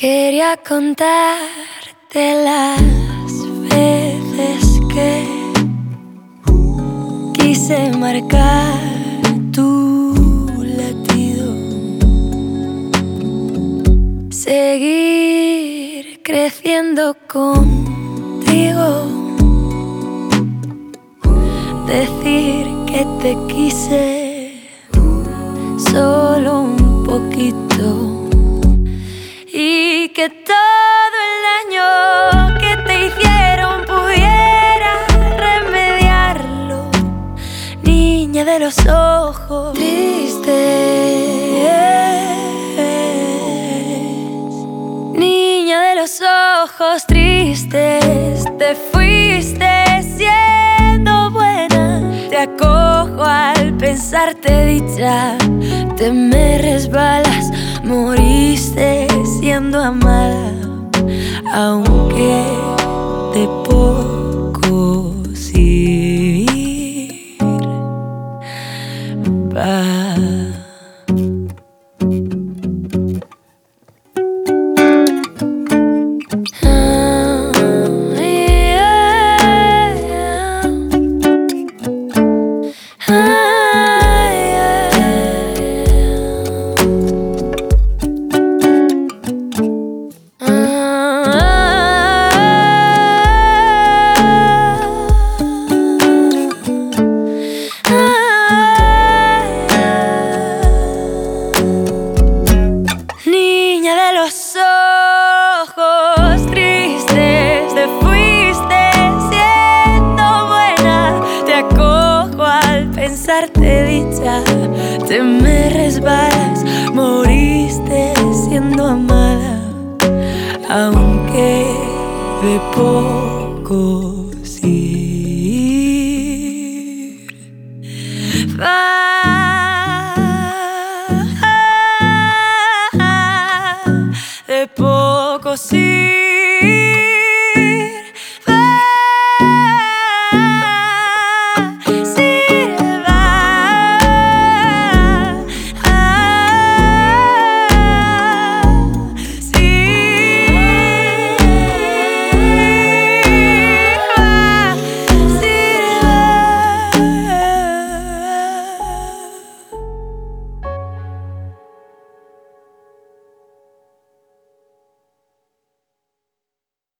Quería contarte las veces que quise marcar tu latido, seguir creciendo contigo, decir que te quise solo un poquito y que todo el daño que te hicieron pudiera remediarlo. Niña de los ojos tristes, niña de los ojos tristes, te fuiste siendo buena. Te acojo al pensarte dicha, te me resbalas, moriste siendo amada, aunque de poco sirva. Niña de los ojos tristes, te fuiste siendo buena. Te acojo al pensarte dicha, te me resbalas, moriste siendo amada, aunque de poco sirva. De poco sirve.